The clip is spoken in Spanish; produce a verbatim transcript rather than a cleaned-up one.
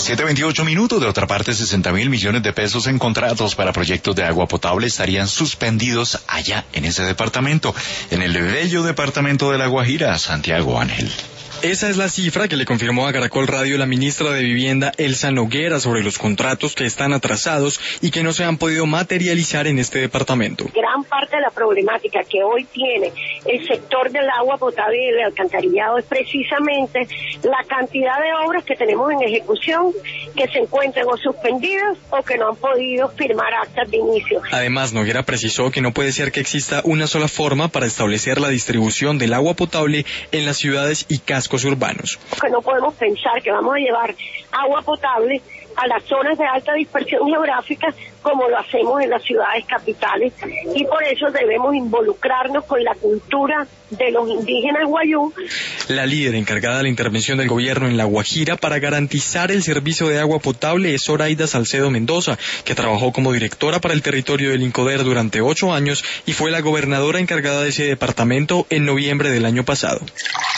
siete veintiocho minutos. De otra parte, sesenta mil millones de pesos en contratos para proyectos de agua potable estarían suspendidos allá en ese departamento, en el bello departamento de La Guajira. Santiago Ángel. Esa es la cifra que le confirmó a Caracol Radio la ministra de Vivienda, Elsa Noguera, sobre los contratos que están atrasados y que no se han podido materializar en este departamento. Gran parte de la problemática que hoy tiene el sector del agua potable y del alcantarillado es precisamente la cantidad de obras que tenemos en ejecución que se encuentran o suspendidas o que no han podido firmar actas de inicio. Además, Noguera precisó que no puede ser que exista una sola forma para establecer la distribución del agua potable en las ciudades y cascos urbanos. Que no podemos pensar que vamos a llevar agua potable a las zonas de alta dispersión geográfica como lo hacemos en las ciudades capitales, y por eso debemos involucrarnos con la cultura de los indígenas guayú. La líder encargada de la intervención del gobierno en La Guajira para garantizar el servicio de agua potable es Zoraida Salcedo Mendoza, que trabajó como directora para el territorio del Incoder durante ocho años y fue la gobernadora encargada de ese departamento en noviembre del año pasado.